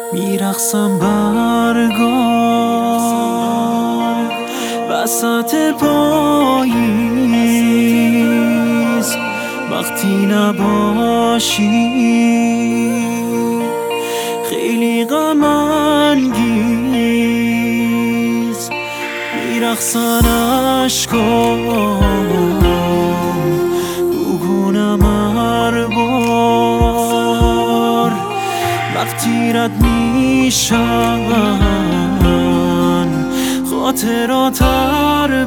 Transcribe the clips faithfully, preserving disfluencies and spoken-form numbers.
میرقصم برگار وسط پاییز، وقتی نباشی خیلی غم انگیز. میرقصن اشکام بگونم هر بار، وقتی رد میشن خاطرات هر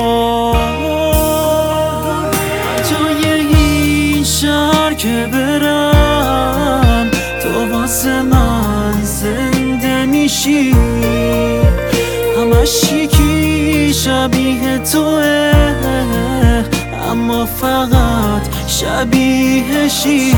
بار. جای این شهر که برم تو واسه من زنده میشی، همش یکی شبیه توه اما فقط شبیهشی.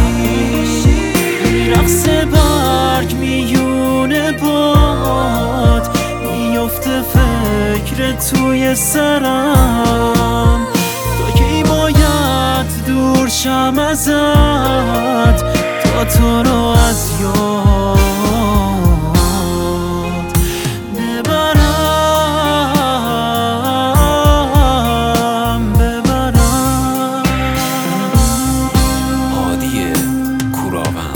رقص برگ میونه باد میفته فکر توی سرم، تا کی باید دور شم ازت تا تو رو از یاد ببرم ببرم. هادی کوراوند.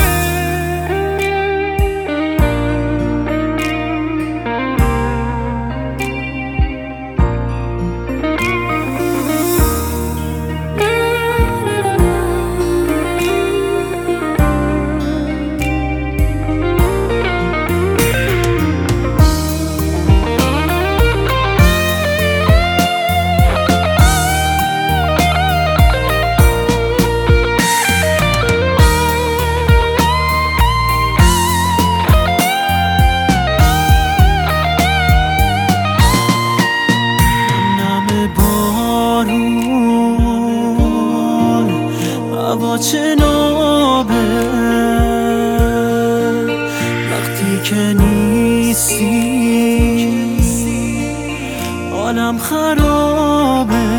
هوا چه نابه وقتی که نیستی، حالم خرابه.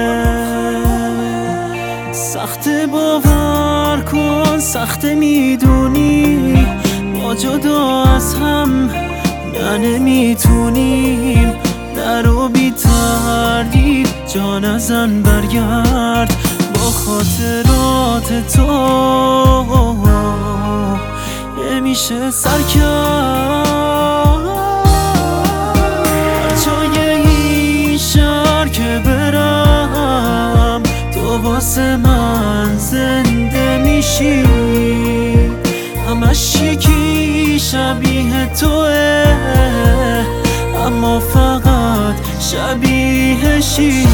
سخت باور کن سخت میدونی ما جدا از هم نه نمیتونیم، نرو بی تردید جا نزن برگرد با خاطرات تو نمیشه سر کرد. جای این شهر که برم تو واسه من زنده میشی، همش یکی شبیه توه اما فقط شبیهشی.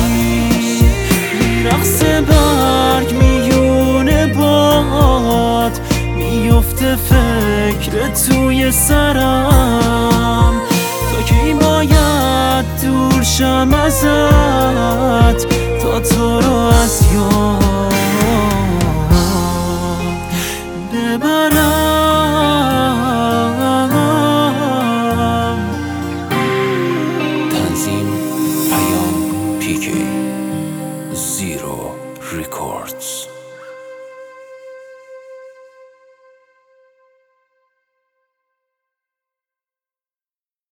رقص برگ میونه باد میفته فکر توی سرم، تا کی باید دور شم ازت تا تو رو از یاد ببرم. تنظیم پیام پیکی زیرو ریکوردز.